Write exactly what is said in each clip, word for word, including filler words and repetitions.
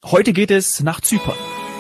Heute geht es nach Zypern.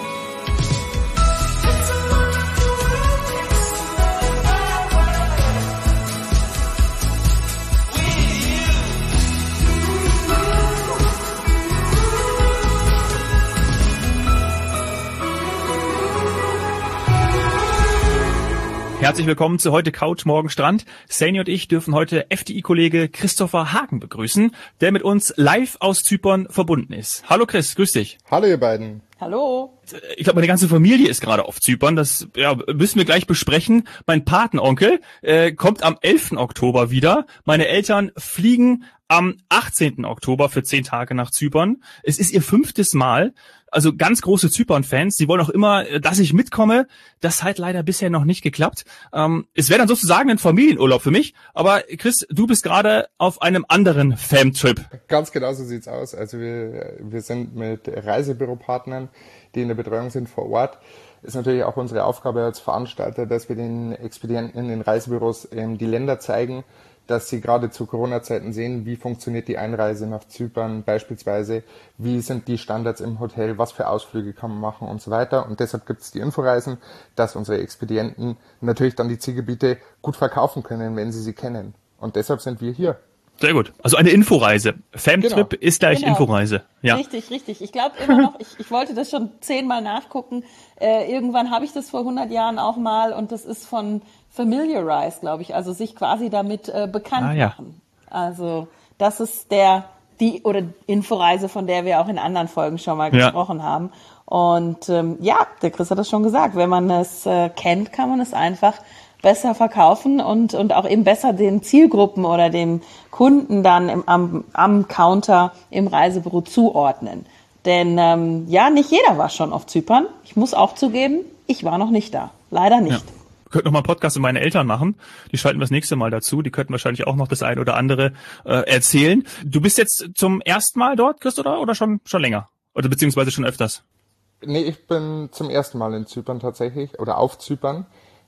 Herzlich willkommen zu heute Couch, morgen Strand. Saini und ich dürfen heute F D I-Kollege Christopher Hagen begrüßen, der mit uns live aus Zypern verbunden ist. Hallo Chris, grüß dich. Hallo ihr beiden. Hallo. Ich glaube, meine ganze Familie ist gerade auf Zypern. Das ja, müssen wir gleich besprechen. Mein Patenonkel äh, kommt am elften Oktober wieder. Meine Eltern fliegen am achtzehnten Oktober für zehn Tage nach Zypern. Es ist ihr fünftes Mal. Also ganz große Zypern-Fans. Sie wollen auch immer, dass ich mitkomme. Das hat leider bisher noch nicht geklappt. Ähm, es wäre dann sozusagen ein Familienurlaub für mich. Aber Chris, du bist gerade auf einem anderen Fam-Trip. Ganz genau so sieht's aus. Also wir, wir sind mit Reisebüropartnern, die in der Betreuung sind vor Ort. Ist natürlich auch unsere Aufgabe als Veranstalter, dass wir den Expedienten in den Reisebüros ähm, die Länder zeigen, dass sie gerade zu Corona-Zeiten sehen, wie funktioniert die Einreise nach Zypern beispielsweise, wie sind die Standards im Hotel, was für Ausflüge kann man machen und so weiter. Und deshalb gibt es die Inforeisen, dass unsere Expedienten natürlich dann die Zielgebiete gut verkaufen können, wenn sie sie kennen. Und deshalb sind wir hier. Sehr gut. Also eine Inforeise. Famtrip genau. Ist gleich genau. Inforeise. Ja. Richtig, richtig. Ich glaube immer noch, ich, ich wollte das schon zehnmal nachgucken. Äh, irgendwann habe ich das vor hundert Jahren auch mal und das ist von Familiarize, glaube ich, also sich quasi damit äh, bekannt ah, ja. machen. Also das ist der die oder Inforeise, von der wir auch in anderen Folgen schon mal ja. gesprochen haben. Und ähm, ja, der Chris hat das schon gesagt. Wenn man es äh, kennt, kann man es einfach besser verkaufen und und auch eben besser den Zielgruppen oder dem Kunden dann im, am, am Counter im Reisebüro zuordnen. Denn ähm, ja, nicht jeder war schon auf Zypern. Ich muss auch zugeben, ich war noch nicht da. Leider nicht. Ja. Wir könnten noch mal einen Podcast mit meinen Eltern machen. Die schalten wir das nächste Mal dazu. Die könnten wahrscheinlich auch noch das ein oder andere äh, erzählen. Du bist jetzt zum ersten Mal dort, Chris, oder, oder schon schon länger? Oder beziehungsweise schon öfters? Nee, ich bin zum ersten Mal in Zypern tatsächlich oder auf Zypern.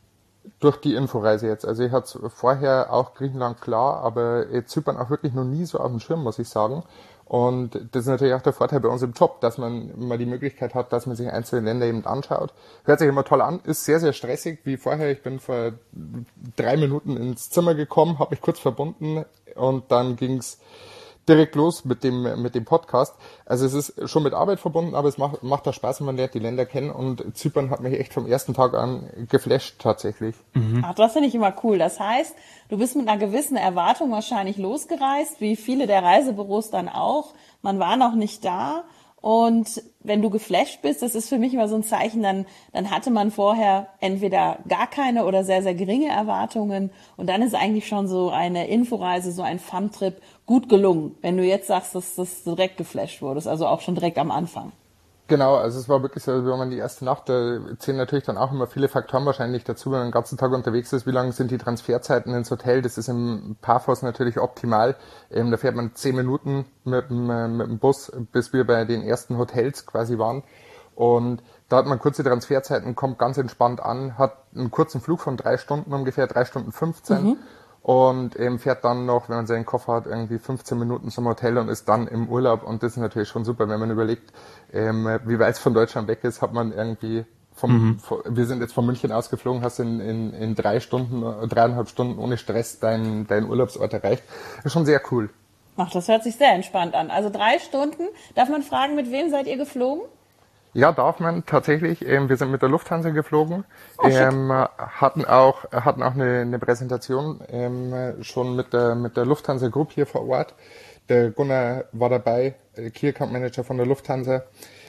Durch die Inforeise jetzt. Also ich hatte vorher auch Griechenland klar, aber Zypern auch wirklich noch nie so auf dem Schirm, muss ich sagen. Und das ist natürlich auch der Vorteil bei uns im Job, dass man mal die Möglichkeit hat, dass man sich einzelne Länder eben anschaut. Hört sich immer toll an, ist sehr, sehr stressig, wie vorher. Ich bin vor drei Minuten ins Zimmer gekommen, habe mich kurz verbunden und dann ging's direkt los mit dem mit dem Podcast. Also es ist schon mit Arbeit verbunden, aber es macht macht da Spaß, wenn man lernt die Länder kennen und Zypern hat mich echt vom ersten Tag an geflasht tatsächlich. Mhm. Ach, das finde ich immer cool. Das heißt, du bist mit einer gewissen Erwartung wahrscheinlich losgereist, wie viele der Reisebüros dann auch. Man war noch nicht da. Und wenn du geflasht bist, das ist für mich immer so ein Zeichen, dann, dann hatte man vorher entweder gar keine oder sehr, sehr geringe Erwartungen. Und dann ist eigentlich schon so eine Inforeise, so ein Fun-Trip gut gelungen. Wenn du jetzt sagst, dass das direkt geflasht wurdest, also auch schon direkt am Anfang. Genau, also es war wirklich so, wenn man die erste Nacht, da zählen natürlich dann auch immer viele Faktoren wahrscheinlich dazu, wenn man den ganzen Tag unterwegs ist, wie lang sind die Transferzeiten ins Hotel, das ist im Paphos natürlich optimal, ähm, da fährt man zehn Minuten mit dem, äh, mit dem Bus, bis wir bei den ersten Hotels quasi waren und da hat man kurze Transferzeiten, kommt ganz entspannt an, hat einen kurzen Flug von drei Stunden ungefähr, drei Stunden fünfzehn mhm. und ähm, fährt dann noch, wenn man seinen Koffer hat, irgendwie fünfzehn Minuten zum Hotel und ist dann im Urlaub und das ist natürlich schon super, wenn man überlegt, ähm, wie weit es von Deutschland weg ist, hat man irgendwie vom, mhm. von, wir sind jetzt von München ausgeflogen, hast in, in, in drei Stunden, dreieinhalb Stunden ohne Stress deinen deinen Urlaubsort erreicht. Das ist schon sehr cool. Ach, das hört sich sehr entspannt an. Also drei Stunden. Darf man fragen, mit wem seid ihr geflogen? Ja, darf man tatsächlich. Ähm, wir sind mit der Lufthansa geflogen, oh, ähm, hatten auch hatten auch eine, eine Präsentation ähm, schon mit der mit der Lufthansa Group hier vor Ort. Der Gunnar war dabei, Key Account Manager von der Lufthansa.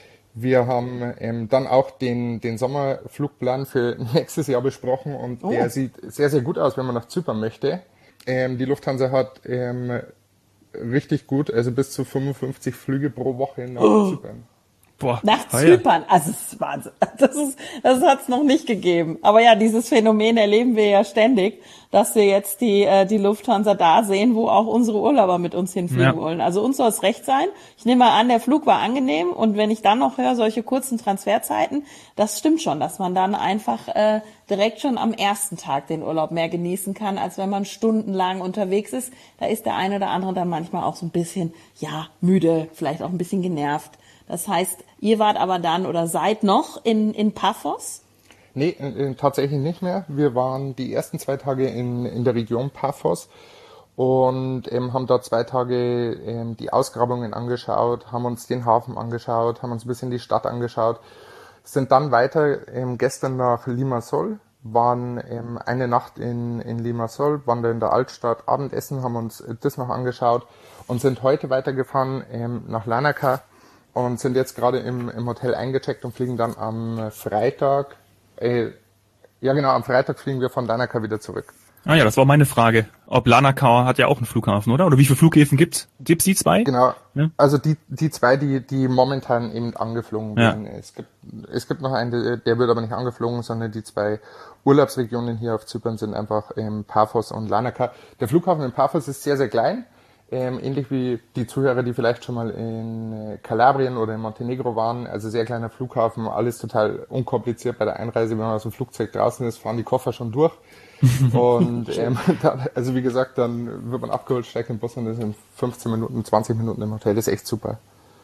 Wir haben ähm, dann auch den den Sommerflugplan für nächstes Jahr besprochen und oh. der sieht sehr sehr gut aus, wenn man nach Zypern möchte. Ähm, die Lufthansa hat ähm, richtig gut, also bis zu fünfundfünfzig Flüge pro Woche nach oh. Zypern. Boah, nach Zypern, ja. Also das ist Wahnsinn. Das ist, das hat's noch nicht gegeben. Aber ja, dieses Phänomen erleben wir ja ständig, dass wir jetzt die äh, die Lufthansa da sehen, wo auch unsere Urlauber mit uns hinfliegen ja. wollen. Also uns soll es recht sein. Ich nehme mal an, der Flug war angenehm und wenn ich dann noch höre, solche kurzen Transferzeiten, das stimmt schon, dass man dann einfach äh, direkt schon am ersten Tag den Urlaub mehr genießen kann, als wenn man stundenlang unterwegs ist. Da ist der eine oder andere dann manchmal auch so ein bisschen, ja, müde, vielleicht auch ein bisschen genervt. Das heißt, ihr wart aber dann oder seid noch in, in Paphos? Nee, äh, tatsächlich nicht mehr. Wir waren die ersten zwei Tage in, in der Region Paphos und ähm, haben dort zwei Tage ähm, die Ausgrabungen angeschaut, haben uns den Hafen angeschaut, haben uns ein bisschen die Stadt angeschaut, sind dann weiter ähm, gestern nach Limassol, waren ähm, eine Nacht in, in Limassol, waren da in der Altstadt Abendessen, haben uns das noch angeschaut und sind heute weitergefahren ähm, nach Larnaca und sind jetzt gerade im, im Hotel eingecheckt und fliegen dann am Freitag, äh, ja genau, am Freitag fliegen wir von Larnaca wieder zurück. Ah ja, das war meine Frage. Ob Larnaca hat ja auch einen Flughafen, oder? Oder wie viele Flughäfen gibt's? Gibt's die zwei? Genau. Ja. Also die die zwei, die die momentan eben angeflogen werden. Ja. Es gibt es gibt noch einen, der wird aber nicht angeflogen, sondern die zwei Urlaubsregionen hier auf Zypern sind einfach ähm, Paphos und Larnaca. Der Flughafen in Paphos ist sehr sehr klein, ähm, ähnlich wie die Zuhörer, die vielleicht schon mal in äh, Kalabrien oder in Montenegro waren. Also sehr kleiner Flughafen, alles total unkompliziert bei der Einreise. Wenn man aus dem Flugzeug draußen ist, fahren die Koffer schon durch. Und ähm, da, also wie gesagt, dann wird man abgeholt, steigt in den Bus und ist in fünfzehn Minuten, zwanzig Minuten im Hotel. Das ist echt super.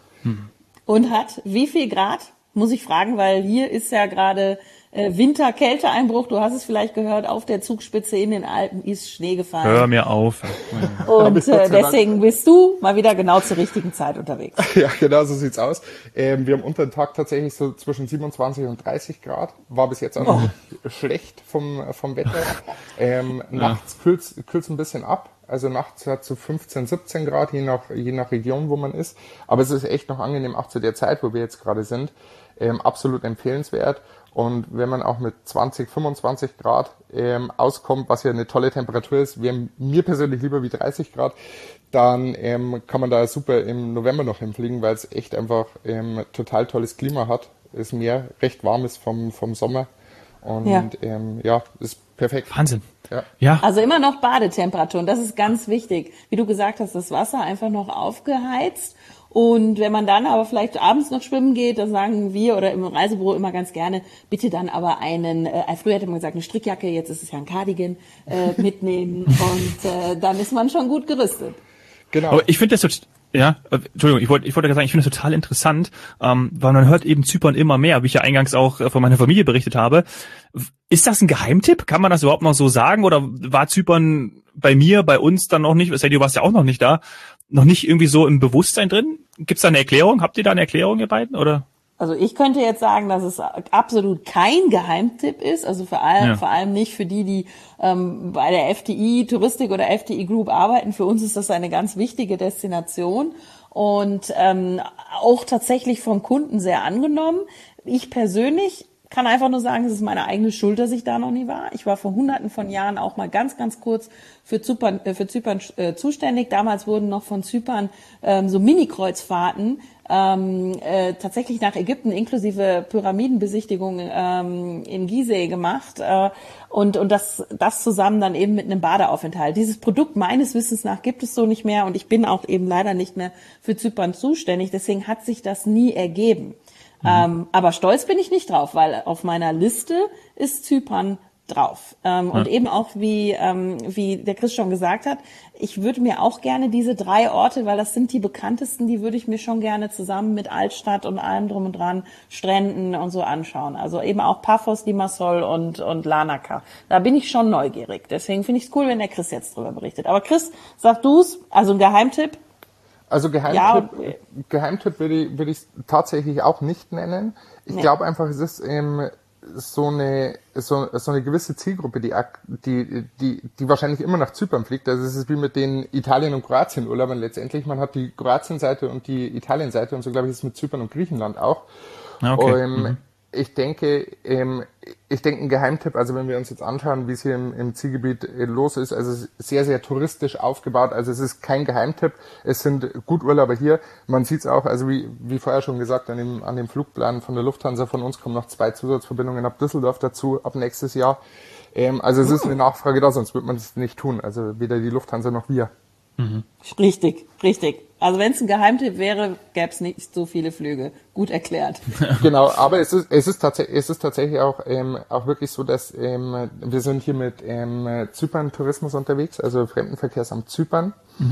Und hat wie viel Grad? Muss ich fragen, weil hier ist ja gerade äh, Winter-Kälteeinbruch. Du hast es vielleicht gehört, auf der Zugspitze in den Alpen ist Schnee gefallen. Hör mir auf. Und äh, deswegen bist du mal wieder genau zur richtigen Zeit unterwegs. Ja, genau, so sieht's aus. Ähm, wir haben unter den Tag tatsächlich so zwischen siebenundzwanzig und dreißig Grad. War bis jetzt auch noch oh. schlecht vom, vom Wetter. Ähm, ja. Nachts kühlt's, kühlt's ein bisschen ab. Also nachts hat so fünfzehn, siebzehn Grad, je nach, je nach Region, wo man ist. Aber es ist echt noch angenehm, auch zu der Zeit, wo wir jetzt gerade sind. Ähm, absolut empfehlenswert. Und wenn man auch mit zwanzig, fünfundzwanzig Grad ähm, auskommt, was ja eine tolle Temperatur ist, wäre mir persönlich lieber wie dreißig Grad, dann ähm, kann man da super im November noch hinfliegen, weil es echt einfach ähm, total tolles Klima hat. Das Meer recht warm ist vom, vom Sommer. Und ja, ähm, ja ist perfekt. Wahnsinn. Ja. Ja. Also immer noch Badetemperatur. Und das ist ganz wichtig. Wie du gesagt hast, das Wasser einfach noch aufgeheizt. Und wenn man dann aber vielleicht abends noch schwimmen geht, dann sagen wir oder im Reisebüro immer ganz gerne, bitte dann aber einen, äh, früher hätte man gesagt eine Strickjacke, jetzt ist es ja ein Cardigan, äh, mitnehmen und äh, dann ist man schon gut gerüstet. Genau. Aber ich finde das so, ja, Entschuldigung, ich wollte ich wollte sagen, ich finde das total interessant, ähm, weil man hört eben Zypern immer mehr, wie ich ja eingangs auch äh, von meiner Familie berichtet habe. Ist das ein Geheimtipp? Kann man das überhaupt noch so sagen? Oder war Zypern bei mir, bei uns dann noch nicht, du warst ja auch noch nicht da, noch nicht irgendwie so im Bewusstsein drin? Gibt's da eine Erklärung? Habt ihr da eine Erklärung, ihr beiden? Oder? Also ich könnte jetzt sagen, dass es absolut kein Geheimtipp ist, also vor allem, ja. vor allem nicht für die, die ähm, bei der F T I Touristik oder F T I Group arbeiten. Für uns ist das eine ganz wichtige Destination und ähm, auch tatsächlich vom Kunden sehr angenommen. Ich persönlich kann einfach nur sagen, es ist meine eigene Schuld, dass ich da noch nie war. Ich war vor hunderten von Jahren auch mal ganz, ganz kurz für Zypern, äh, für Zypern äh, zuständig. Damals wurden noch von Zypern ähm, so Mini-Kreuzfahrten ähm, äh, tatsächlich nach Ägypten inklusive Pyramidenbesichtigung ähm, in Gizeh gemacht äh, und und das das zusammen dann eben mit einem Badeaufenthalt. Dieses Produkt meines Wissens nach gibt es so nicht mehr und ich bin auch eben leider nicht mehr für Zypern zuständig. Deswegen hat sich das nie ergeben. Mhm. Ähm, aber stolz bin ich nicht drauf, weil auf meiner Liste ist Zypern drauf. Ähm, ja. Und eben auch, wie ähm, wie der Chris schon gesagt hat, ich würde mir auch gerne diese drei Orte, weil das sind die bekanntesten, die würde ich mir schon gerne zusammen mit Altstadt und allem drum und dran, Stränden und so anschauen. Also eben auch Paphos, Limassol und und Larnaca. Da bin ich schon neugierig. Deswegen finde ich es cool, wenn der Chris jetzt drüber berichtet. Aber Chris, sag du's, also ein Geheimtipp? Also Geheimtipp, ja, Geheimtipp würde ich, würde ich tatsächlich auch nicht nennen. Ich nee. glaube einfach, es ist ähm, so eine so, so eine gewisse Zielgruppe, die, die die die wahrscheinlich immer nach Zypern fliegt. Also es ist wie mit den Italien- und Kroatien-Urlaubern letztendlich. Man hat die Kroatien-Seite und die Italien-Seite und so glaube ich ist es mit Zypern und Griechenland auch. Okay. Und, mhm. Ich denke, ähm, ich denke ein Geheimtipp, also wenn wir uns jetzt anschauen, wie es hier im, im Zielgebiet äh, los ist, also es ist sehr, sehr touristisch aufgebaut, also es ist kein Geheimtipp, es sind gut Urlauber hier, man sieht es auch, also wie wie vorher schon gesagt, an dem, an dem Flugplan von der Lufthansa von uns kommen noch zwei Zusatzverbindungen ab Düsseldorf dazu, ab nächstes Jahr, ähm, also es ist eine Nachfrage da, sonst wird man es nicht tun, also weder die Lufthansa noch wir. Mhm. Richtig, richtig. Also wenn es ein Geheimtipp wäre, gäbe es nicht so viele Flüge. Gut erklärt. Genau, aber es ist es ist tatsächlich es ist tatsächlich auch ähm, auch wirklich so, dass ähm, wir sind hier mit ähm, Zypern Tourismus unterwegs, also Fremdenverkehrsamt Zypern. Mhm.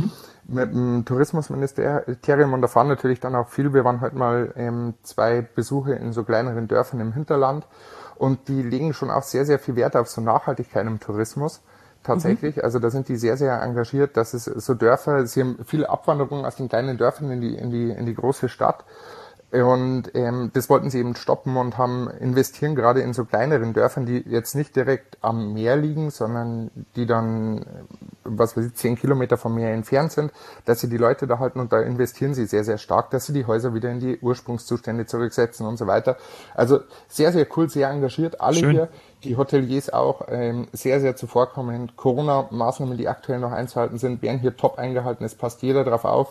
mit dem Tourismusministerium und da fahren natürlich dann auch viel. Wir waren heute mal ähm, zwei Besuche in so kleineren Dörfern im Hinterland und die legen schon auch sehr, sehr viel Wert auf so Nachhaltigkeit im Tourismus. Tatsächlich, mhm. Also da sind die sehr, sehr engagiert, dass es so Dörfer, sie haben viele Abwanderungen aus den kleinen Dörfern in die, in die, in die große Stadt. Und ähm, das wollten sie eben stoppen und haben investieren gerade in so kleineren Dörfern, die jetzt nicht direkt am Meer liegen, sondern die dann, was weiß ich, zehn Kilometer vom Meer entfernt sind, dass sie die Leute da halten und da investieren sie sehr, sehr stark, dass sie die Häuser wieder in die Ursprungszustände zurücksetzen und so weiter. Also sehr, sehr cool, sehr engagiert, alle Schön. Hier, die Hoteliers auch, ähm, sehr, sehr zuvorkommend. Corona-Maßnahmen, die aktuell noch einzuhalten sind, werden hier top eingehalten, es passt jeder drauf auf.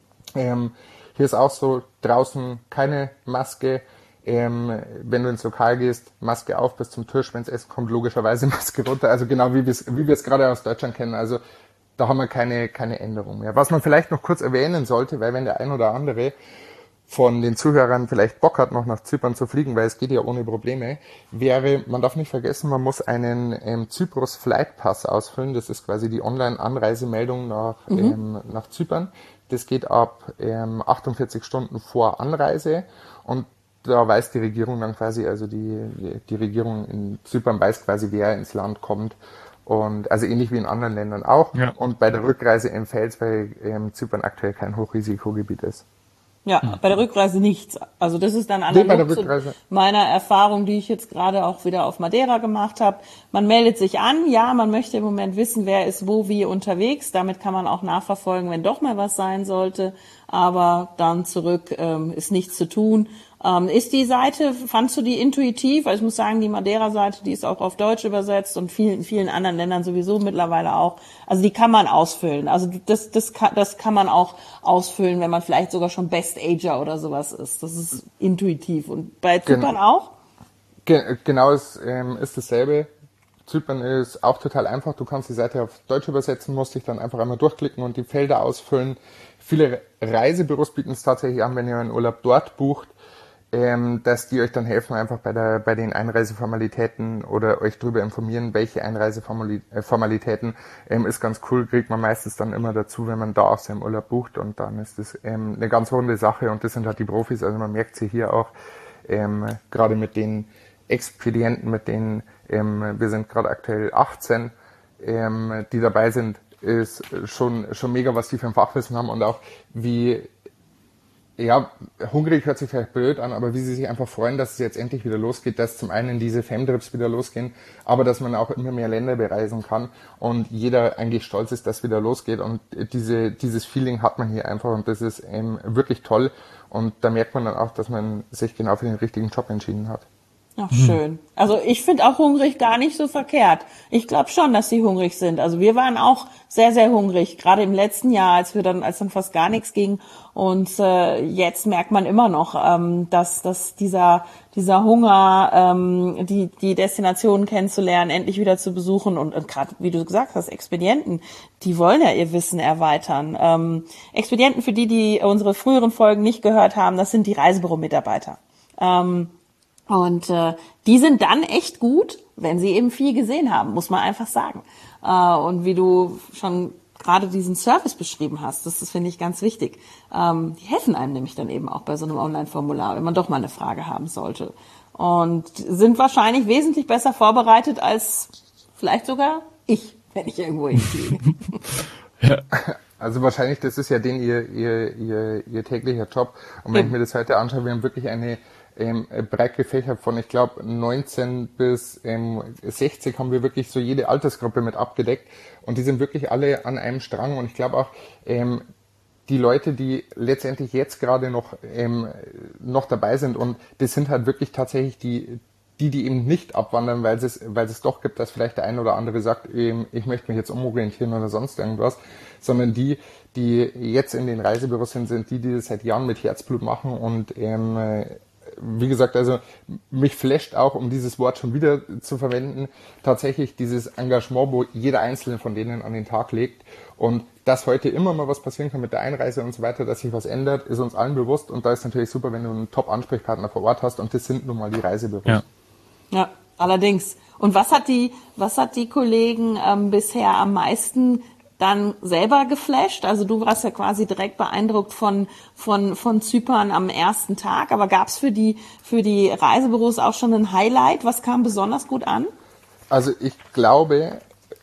Ähm, Hier ist auch so, draußen keine Maske, ähm, wenn du ins Lokal gehst, Maske auf bis zum Tisch, wenn es Essen kommt, logischerweise Maske runter, also genau wie wir es wie wir es gerade aus Deutschland kennen, also da haben wir keine keine Änderung mehr. Was man vielleicht noch kurz erwähnen sollte, weil wenn der ein oder andere von den Zuhörern vielleicht Bock hat, noch nach Zypern zu fliegen, weil es geht ja ohne Probleme, wäre, man darf nicht vergessen, man muss einen ähm, Zyprus Flight Pass ausfüllen, das ist quasi die Online-Anreisemeldung nach, mhm. ähm, nach Zypern. Das geht ab ähm, achtundvierzig Stunden vor Anreise und da weiß die Regierung dann quasi, also die, die Regierung in Zypern weiß quasi, wer ins Land kommt. Und also ähnlich wie in anderen Ländern auch. Ja. Und bei der Rückreise empfiehlt es, weil ähm, Zypern aktuell kein Hochrisikogebiet ist. Ja, bei der Rückreise nichts. Also das ist dann analog zu meiner Erfahrung, die ich jetzt gerade auch wieder auf Madeira gemacht habe. Man meldet sich an, ja, man möchte im Moment wissen, wer ist wo, wie unterwegs. Damit kann man auch nachverfolgen, wenn doch mal was sein sollte. Aber dann zurück ähm, ist nichts zu tun. Ähm, ist die Seite, fandst du die intuitiv? Also ich muss sagen, die Madeira-Seite, die ist auch auf Deutsch übersetzt und vielen, vielen anderen Ländern sowieso mittlerweile auch. Also die kann man ausfüllen. Also das, das, kann, das kann man auch ausfüllen, wenn man vielleicht sogar schon Best Ager oder sowas ist. Das ist intuitiv. Und bei Zypern Gen- auch? Ge- genau, es ähm, ist dasselbe. Zypern ist auch total einfach. Du kannst die Seite auf Deutsch übersetzen, musst dich dann einfach einmal durchklicken und die Felder ausfüllen. Viele Reisebüros bieten es tatsächlich an, wenn ihr einen Urlaub dort bucht, ähm, dass die euch dann helfen, einfach bei der bei den Einreiseformalitäten oder euch darüber informieren, welche Einreiseformalitäten. Ähm, ist ganz cool, kriegt man meistens dann immer dazu, wenn man da auch seinen Urlaub bucht und dann ist das ähm, eine ganz runde Sache und das sind halt die Profis, also man merkt sie hier auch, ähm, gerade mit den Expedienten, mit denen ähm, wir sind gerade aktuell achtzehn, ähm, die dabei sind, ist schon schon mega, was die für ein Fachwissen haben und auch wie, ja, hungrig hört sich vielleicht blöd an, aber wie sie sich einfach freuen, dass es jetzt endlich wieder losgeht, dass zum einen diese Femtrips wieder losgehen, aber dass man auch immer mehr Länder bereisen kann und jeder eigentlich stolz ist, dass es wieder losgeht und diese dieses Feeling hat man hier einfach und das ist ähm, wirklich toll und da merkt man dann auch, dass man sich genau für den richtigen Job entschieden hat. Ach, schön. Also ich finde auch hungrig gar nicht so verkehrt. Ich glaube schon, dass sie hungrig sind. Also wir waren auch sehr, sehr hungrig, gerade im letzten Jahr, als wir dann, als dann fast gar nichts ging. Und äh, jetzt merkt man immer noch, ähm, dass, dass dieser, dieser Hunger, ähm, die, die Destinationen kennenzulernen, endlich wieder zu besuchen und, und gerade, wie du gesagt hast, Expedienten, die wollen ja ihr Wissen erweitern. Ähm, Expedienten, für die, die unsere früheren Folgen nicht gehört haben, das sind die Reisebüro-Mitarbeiter. Ähm, Und äh, die sind dann echt gut, wenn sie eben viel gesehen haben, muss man einfach sagen. Äh, und wie du schon gerade diesen Service beschrieben hast, das, das finde ich ganz wichtig. Ähm, die helfen einem nämlich dann eben auch bei so einem Online-Formular, wenn man doch mal eine Frage haben sollte. Und sind wahrscheinlich wesentlich besser vorbereitet als vielleicht sogar ich, wenn ich irgendwo hinfliege. Ja. Also wahrscheinlich, das ist ja den ihr, ihr, ihr, ihr täglicher Job. Und wenn ja. ich mir das heute anschaue, wir haben wirklich eine ähm, breit gefächert von, ich glaube, neunzehn bis ähm, sechzig haben wir wirklich so jede Altersgruppe mit abgedeckt. Und die sind wirklich alle an einem Strang. Und ich glaube auch, ähm, die Leute, die letztendlich jetzt gerade noch, ähm, noch dabei sind, und das sind halt wirklich tatsächlich die, die, die eben nicht abwandern, weil es, weil es doch gibt, dass vielleicht der ein oder andere sagt, ähm, ich möchte mich jetzt umorientieren oder sonst irgendwas, sondern die, die jetzt in den Reisebüros sind, sind die, die das seit Jahren mit Herzblut machen und ähm, wie gesagt, also mich flasht auch, um dieses Wort schon wieder zu verwenden, tatsächlich dieses Engagement, wo jeder Einzelne von denen an den Tag legt und dass heute immer mal was passieren kann mit der Einreise und so weiter, dass sich was ändert, ist uns allen bewusst und da ist natürlich super, wenn du einen Top-Ansprechpartner vor Ort hast und das sind nun mal die Reisebüros. Ja. Ja, allerdings. Und was hat die, was hat die Kollegen ähm, bisher am meisten dann selber geflasht? Also du warst ja quasi direkt beeindruckt von von von Zypern am ersten Tag. Aber gab es für die für die Reisebüros auch schon ein Highlight? Was kam besonders gut an? Also ich glaube,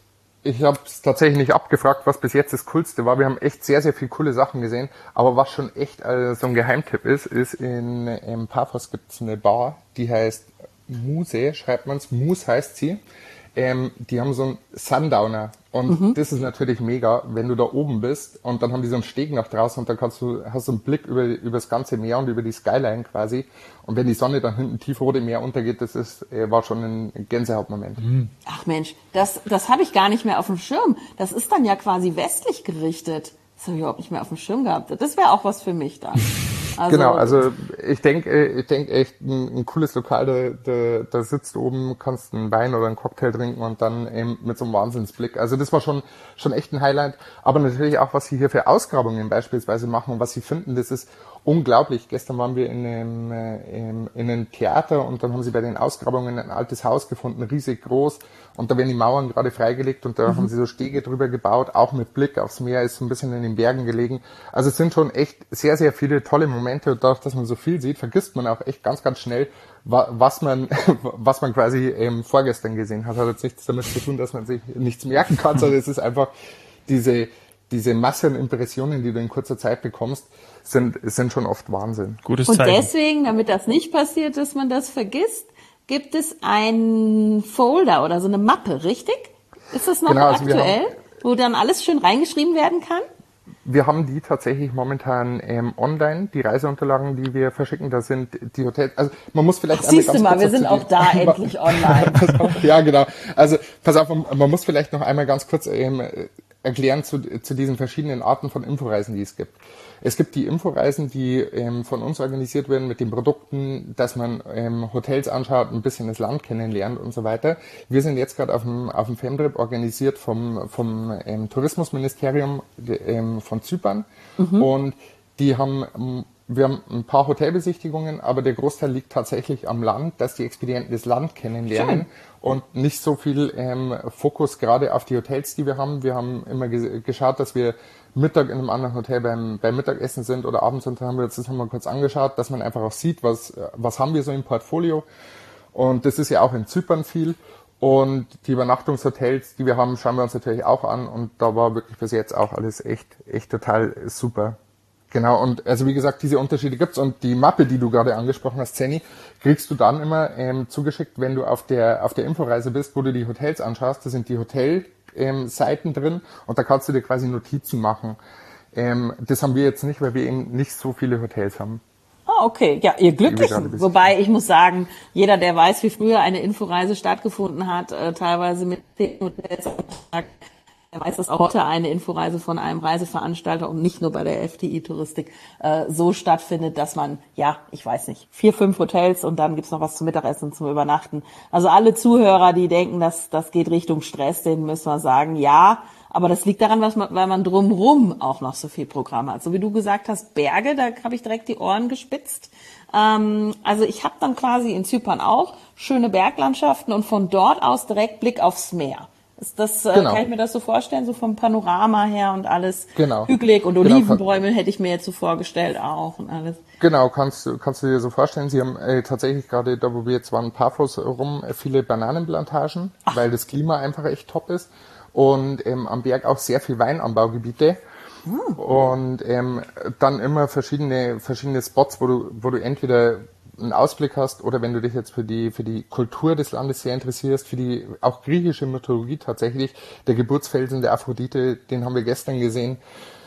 ich habe es tatsächlich nicht abgefragt, was bis jetzt das Coolste war. Wir haben echt sehr, sehr viele coole Sachen gesehen. Aber was schon echt äh, so ein Geheimtipp ist, ist in, in Paphos gibt es eine Bar, die heißt Muse, schreibt man es. Muse heißt sie. Ähm, die haben so einen Sundowner. Und mhm. das ist natürlich mega, wenn du da oben bist und dann haben die so einen Steg nach draußen und dann kannst du, hast du einen Blick über, über das ganze Meer und über die Skyline quasi. Und wenn die Sonne dann hinten tiefrot im Meer untergeht, das ist, äh, war schon ein Gänsehautmoment. Mhm. Ach Mensch, das, das habe ich gar nicht mehr auf dem Schirm. Das ist dann ja quasi westlich gerichtet. Das habe ich überhaupt nicht mehr auf dem Schirm gehabt. Das wäre auch was für mich dann. Also, genau, also ich denke ich denk echt ein, ein cooles Lokal, da, da, da sitzt du oben, kannst einen Wein oder einen Cocktail trinken und dann eben mit so einem Wahnsinnsblick. Also das war schon schon echt ein Highlight. Aber natürlich auch, was sie hier für Ausgrabungen beispielsweise machen und was sie finden, das ist unglaublich. Gestern waren wir in einem, in, in einem Theater und dann haben sie bei den Ausgrabungen ein altes Haus gefunden, riesig groß. Und da werden die Mauern gerade freigelegt und da mhm. haben sie so Stege drüber gebaut, auch mit Blick aufs Meer, ist so ein bisschen in den Bergen gelegen. Also es sind schon echt sehr, sehr viele tolle Momente und dadurch, dass man so viel sieht, vergisst man auch echt ganz, ganz schnell, was man was man quasi ähm, vorgestern gesehen hat. Hat jetzt nichts damit zu tun, dass man sich nichts merken kann, sondern es ist einfach diese diese Masse an Impressionen, die du in kurzer Zeit bekommst, sind sind schon oft Wahnsinn. Gutes Zeichen. Und deswegen, damit das nicht passiert, dass man das vergisst, gibt es einen Folder oder so eine Mappe, richtig? Ist das noch genau, also aktuell, haben, wo dann alles schön reingeschrieben werden kann? Wir haben die tatsächlich momentan ähm, online, die Reiseunterlagen, die wir verschicken, da sind die Hotels, also man muss vielleicht Ach, siehst du mal, wir sind auch da endlich online. Ja, genau. Also pass auf, man muss vielleicht noch einmal ganz kurz ähm, erklären zu, zu diesen verschiedenen Arten von Inforeisen, die es gibt. Es gibt die Inforeisen, die ähm, von uns organisiert werden mit den Produkten, dass man ähm, Hotels anschaut, ein bisschen das Land kennenlernt und so weiter. Wir sind jetzt gerade auf dem auf dem Femtrip organisiert vom vom ähm, Tourismusministerium ähm, von Zypern mhm. und die haben wir haben ein paar Hotelbesichtigungen, aber der Großteil liegt tatsächlich am Land, dass die Expedienten das Land kennenlernen. Schön. Und nicht so viel ähm, Fokus gerade auf die Hotels, die wir haben. Wir haben immer ge- geschaut, dass wir Mittag in einem anderen Hotel beim, beim Mittagessen sind oder abends, und dann haben wir uns das nochmal kurz angeschaut, dass man einfach auch sieht, was, was haben wir so im Portfolio. Und das ist ja auch in Zypern viel. Und die Übernachtungshotels, die wir haben, schauen wir uns natürlich auch an. Und da war wirklich bis jetzt auch alles echt, echt total super. Genau, und also wie gesagt, diese Unterschiede gibt's und die Mappe, die du gerade angesprochen hast, Zenny, kriegst du dann immer ähm, zugeschickt, wenn du auf der auf der Inforeise bist, wo du die Hotels anschaust. Da sind die Hotelseiten ähm, drin und da kannst du dir quasi Notizen machen. Ähm, das haben wir jetzt nicht, weil wir eben nicht so viele Hotels haben. Ah, okay. Ja, ihr Glücklichen. Wobei, ich muss sagen, jeder, der weiß, wie früher eine Inforeise stattgefunden hat, äh, teilweise mit zehn Hotels am Tag, er weiß, dass auch heute eine Inforeise von einem Reiseveranstalter und nicht nur bei der F T I-Touristik äh, so stattfindet, dass man, ja, ich weiß nicht, vier, fünf Hotels und dann gibt's noch was zum Mittagessen und zum Übernachten. Also alle Zuhörer, die denken, dass das geht Richtung Stress, denen müssen wir sagen, ja, aber das liegt daran, was man, weil man drumrum auch noch so viel Programm hat. So wie du gesagt hast, Berge, da habe ich direkt die Ohren gespitzt. Ähm, also ich habe dann quasi in Zypern auch schöne Berglandschaften und von dort aus direkt Blick aufs Meer. Ist das, äh, genau. Kann ich mir das so vorstellen, so vom Panorama her und alles genau. hügelig und Olivenbäume hätte ich mir jetzt so vorgestellt auch und alles. Genau, kannst du kannst du dir so vorstellen. Sie haben äh, tatsächlich gerade da, wo wir jetzt waren, Paphos rum, äh, viele Bananenplantagen, Ach. weil das Klima einfach echt top ist und ähm, am Berg auch sehr viel Weinanbaugebiete. Hm. Und ähm, dann immer verschiedene verschiedene Spots, wo du wo du entweder einen Ausblick hast oder wenn du dich jetzt für die für die Kultur des Landes sehr interessierst, für die auch griechische Mythologie tatsächlich, der Geburtsfelsen der Aphrodite, den haben wir gestern gesehen.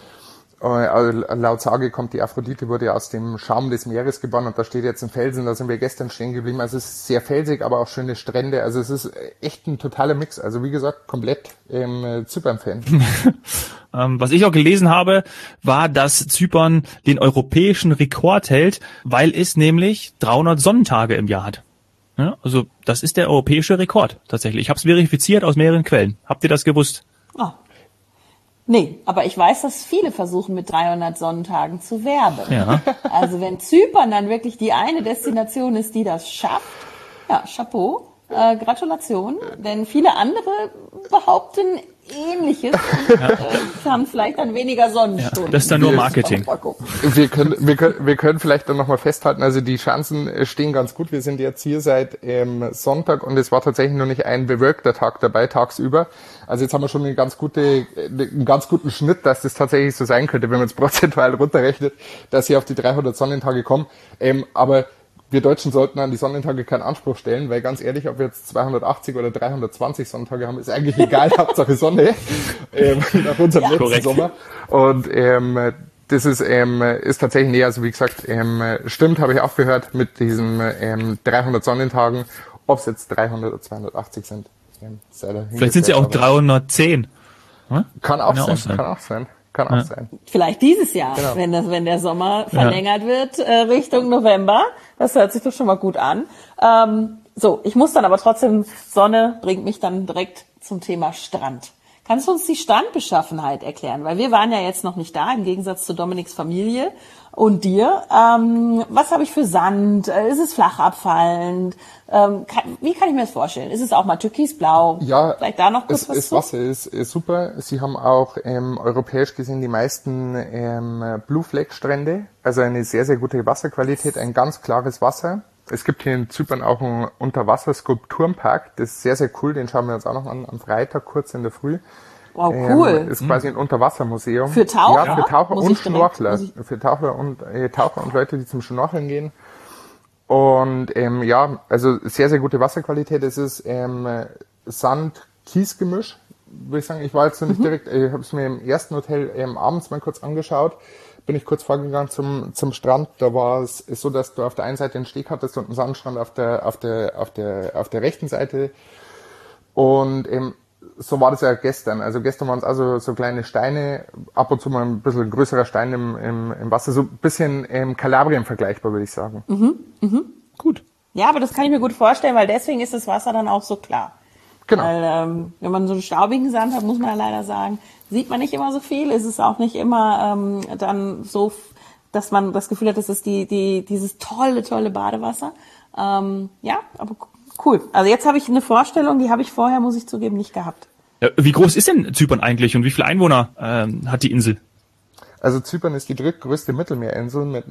Also laut Sage kommt die Aphrodite, wurde ja aus dem Schaum des Meeres geboren und da steht jetzt ein Felsen, da sind wir gestern stehen geblieben. Also es ist sehr felsig, aber auch schöne Strände. Also es ist echt ein totaler Mix. Also wie gesagt, komplett ähm, Zypern-Fan. ähm, was ich auch gelesen habe, war, dass Zypern den europäischen Rekord hält, weil es nämlich dreihundert Sonnentage im Jahr hat. Ja, also das ist der europäische Rekord tatsächlich. Ich habe es verifiziert aus mehreren Quellen. Habt ihr das gewusst? Oh. Nee, aber ich weiß, dass viele versuchen, mit dreihundert Sonnentagen zu werben. Ja. Also wenn Zypern dann wirklich die eine Destination ist, die das schafft, ja, Chapeau, äh, Gratulation. Denn viele andere behaupten Ähnliches. Ja. Äh, haben vielleicht dann weniger Sonnenstunden. Ja, das ist dann nur Marketing. Wir können, wir können, wir können vielleicht dann nochmal festhalten, also die Chancen stehen ganz gut. Wir sind jetzt hier seit ähm, Sonntag und es war tatsächlich noch nicht ein bewölkter Tag dabei, tagsüber. Also jetzt haben wir schon eine ganz gute, einen ganz guten Schnitt, dass das tatsächlich so sein könnte, wenn man es prozentual runterrechnet, dass sie auf die dreihundert Sonnentage kommen. Ähm, aber wir Deutschen sollten an die Sonnentage keinen Anspruch stellen, weil ganz ehrlich, ob wir jetzt zweihundertachtzig oder dreihundertzwanzig Sonnentage haben, ist eigentlich egal, Hauptsache Sonne, ähm, nach unserem ja, letzten korrekt. Sommer. Und ähm, das ist ähm, ist tatsächlich näher, also wie gesagt, ähm, stimmt, habe ich auch gehört, mit diesen ähm, dreihundert Sonnentagen, ob es jetzt dreihundert oder zweihundertachtzig sind. Ähm, Vielleicht sind sie auch dreihundertzehn. Hm? Kann auch sein, sein, kann auch sein. Kann auch ja. sein. Vielleicht dieses Jahr, genau. wenn das, wenn der Sommer verlängert ja. wird äh, Richtung November. Das hört sich doch schon mal gut an. Ähm, so, ich muss dann aber trotzdem, Sonne bringt mich dann direkt zum Thema Strand. Kannst du uns die Strandbeschaffenheit erklären? Weil wir waren ja jetzt noch nicht da, im Gegensatz zu Dominiks Familie und dir. Ähm, was habe ich für Sand? Ist es flach abfallend? Ähm, kann, wie kann ich mir das vorstellen? Ist es auch mal türkisblau? Ja, vielleicht da noch kurz es, was es zu? Wasser ist, ist super. Sie haben auch ähm, europäisch gesehen die meisten ähm, Blue Flag Strände, also eine sehr, sehr gute Wasserqualität, ein ganz klares Wasser. Es gibt hier in Zypern auch einen Unterwasser-Skulpturenpark, das ist sehr, sehr cool, den schauen wir uns auch noch an, am Freitag kurz in der Früh. Wow, cool. Ähm, ist quasi ein Unterwassermuseum. Für Taucher? Ja, für Taucher Muss und direkt, Schnorchler. Für Taucher und, äh, Taucher und Leute, die zum Schnorcheln gehen. Und ähm, ja, also sehr, sehr gute Wasserqualität. Es ist ähm, Sand-Kies-Gemisch, würde ich sagen. Ich war jetzt noch nicht mhm. direkt, ich habe es mir im ersten Hotel ähm, abends mal kurz angeschaut. Bin ich kurz vorgegangen zum zum Strand. Da war es so, dass du auf der einen Seite einen Steg hattest und einen Sandstrand auf der auf der auf der auf der rechten Seite. Und ähm, so war das ja gestern. Also gestern waren es also so kleine Steine, ab und zu mal ein bisschen größerer Stein im, im, im Wasser, so ein bisschen ähm, Kalabrien vergleichbar, würde ich sagen. Mhm, mhm. Gut. Ja, aber das kann ich mir gut vorstellen, weil deswegen ist das Wasser dann auch so klar. Genau. Weil ähm, wenn man so einen staubigen Sand hat, muss man ja leider sagen, sieht man nicht immer so viel. Ist es auch nicht immer ähm, dann so, dass man das Gefühl hat, das ist die, die, dieses tolle, tolle Badewasser. Ähm, ja, aber cool. Also jetzt habe ich eine Vorstellung, die habe ich vorher, muss ich zugeben, nicht gehabt. Ja, wie groß ist denn Zypern eigentlich und wie viele Einwohner ähm, hat die Insel? Also Zypern ist die drittgrößte Mittelmeerinsel mit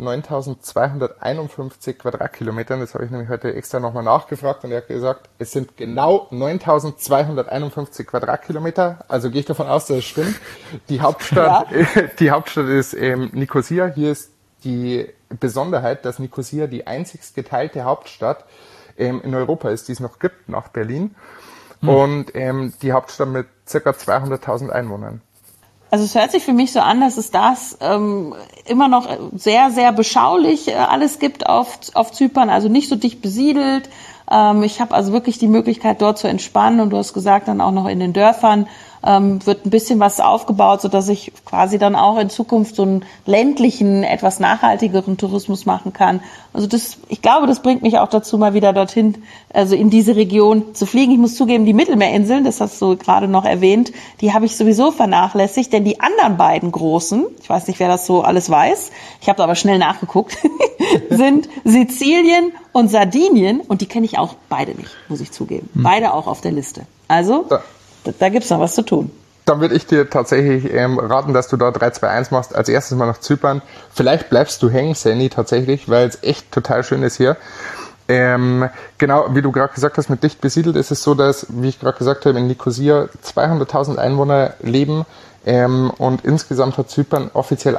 neuntausendzweihunderteinundfünfzig Quadratkilometern. Das habe ich nämlich heute extra nochmal nachgefragt und er hat gesagt, es sind genau neuntausendzweihunderteinundfünfzig Quadratkilometer. Also gehe ich davon aus, dass es stimmt. Die Hauptstadt, ja. die Hauptstadt ist ähm, Nikosia. Hier ist die Besonderheit, dass Nikosia die einzigst geteilte Hauptstadt ähm, in Europa ist, die es noch gibt, nach Berlin. Hm. Und ähm, die Hauptstadt mit circa zweihunderttausend Einwohnern. Also es hört sich für mich so an, dass es das ähm, immer noch sehr, sehr beschaulich äh, alles gibt auf, auf Zypern, also nicht so dicht besiedelt. Ähm, ich habe also wirklich die Möglichkeit, dort zu entspannen und du hast gesagt, dann auch noch in den Dörfern ähm, wird ein bisschen was aufgebaut, sodass ich quasi dann auch in Zukunft so einen ländlichen, etwas nachhaltigeren Tourismus machen kann. Also das, ich glaube, das bringt mich auch dazu, mal wieder dorthin, also in diese Region zu fliegen. Ich muss zugeben, die Mittelmeerinseln, das hast du gerade noch erwähnt, die habe ich sowieso vernachlässigt, denn die anderen beiden großen, ich weiß nicht, wer das so alles weiß, ich habe aber schnell nachgeguckt, sind Sizilien und Sardinien und die kenne ich auch beide nicht, muss ich zugeben. Hm. Beide auch auf der Liste. Also, ja. da, da gibt's noch was zu tun. Dann würde ich dir tatsächlich ähm, raten, dass du da drei zwei eins machst. Als erstes mal nach Zypern. Vielleicht bleibst du hängen, Sani, tatsächlich, weil es echt total schön ist hier. Ähm, genau, wie du gerade gesagt hast, mit dicht besiedelt ist es so, dass, wie ich gerade gesagt habe, in Nikosia zweihunderttausend Einwohner leben ähm, und insgesamt hat Zypern offiziell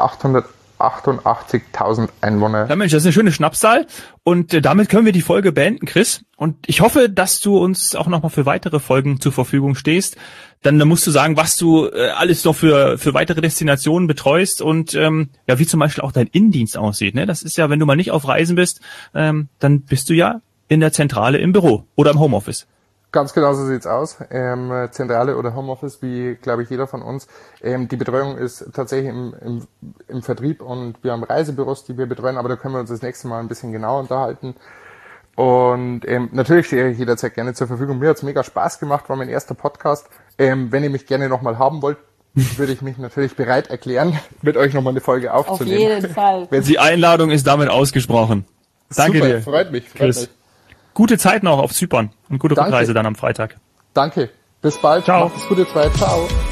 achthundertachtundachtzigtausend Einwohner. Ja Mensch, das ist eine schöne Schnapszahl und äh, damit können wir die Folge beenden, Chris. Und ich hoffe, dass du uns auch nochmal für weitere Folgen zur Verfügung stehst. Dann, dann musst du sagen, was du äh, alles noch für für weitere Destinationen betreust und ähm, ja, wie zum Beispiel auch dein Innendienst aussieht. Ne? Das ist ja, wenn du mal nicht auf Reisen bist, ähm, dann bist du ja in der Zentrale im Büro oder im Homeoffice. Ganz genau so sieht's aus. Ähm, Zentrale oder Homeoffice, wie glaube ich jeder von uns. Ähm, die Betreuung ist tatsächlich im, im, im Vertrieb und wir haben Reisebüros, die wir betreuen, aber da können wir uns das nächste Mal ein bisschen genauer unterhalten. Und ähm, natürlich stehe ich jederzeit gerne zur Verfügung. Mir hat's mega Spaß gemacht, war mein erster Podcast. Ähm, wenn ihr mich gerne nochmal haben wollt, würde ich mich natürlich bereit erklären, mit euch nochmal eine Folge aufzunehmen. Auf jeden Fall. Die Einladung ist damit ausgesprochen. Danke Super, dir. Freut mich, freut Chris. mich. Gute Zeit noch auf Zypern und gute Danke. Rückreise dann am Freitag. Danke. Bis bald. Ciao. Macht's gut, ihr zwei. Ciao.